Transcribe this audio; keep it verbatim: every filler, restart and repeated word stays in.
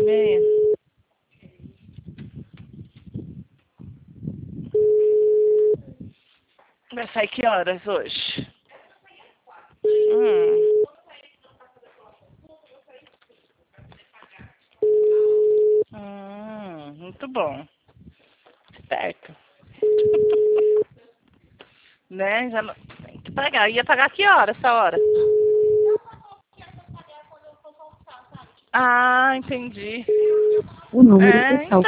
e meia. Vai sair que horas hoje? Hum. Hum, muito bom. Esperto. Né? Já não... Tem que pagar. Ia pagar que hora essa hora? Ah, entendi. O número É, pessoal